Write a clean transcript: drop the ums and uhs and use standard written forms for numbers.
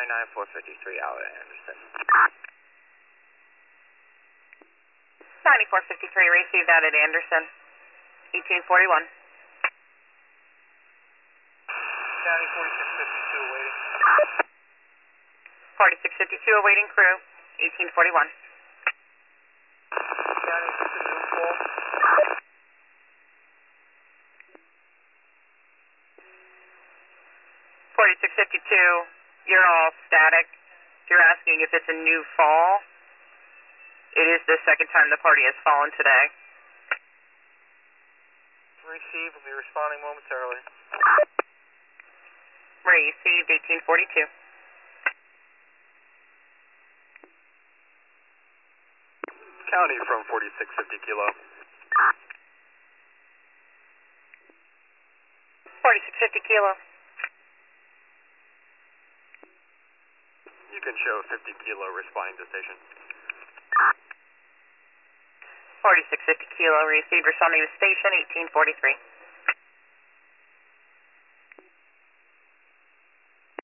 9453 out at Anderson. 9453, received out at Anderson. 1841. County 4652 awaiting. 4652 awaiting crew. 1841. County, is this a new call? 4652, you're all static. You're asking if it's a new fall. It is the second time the party has fallen today. Received, will be responding momentarily. Received, 1842. County from 4650 Kilo. 4650 Kilo. You can show 50 Kilo responding to station. 4650 Kilo, received, responding to station, 1843.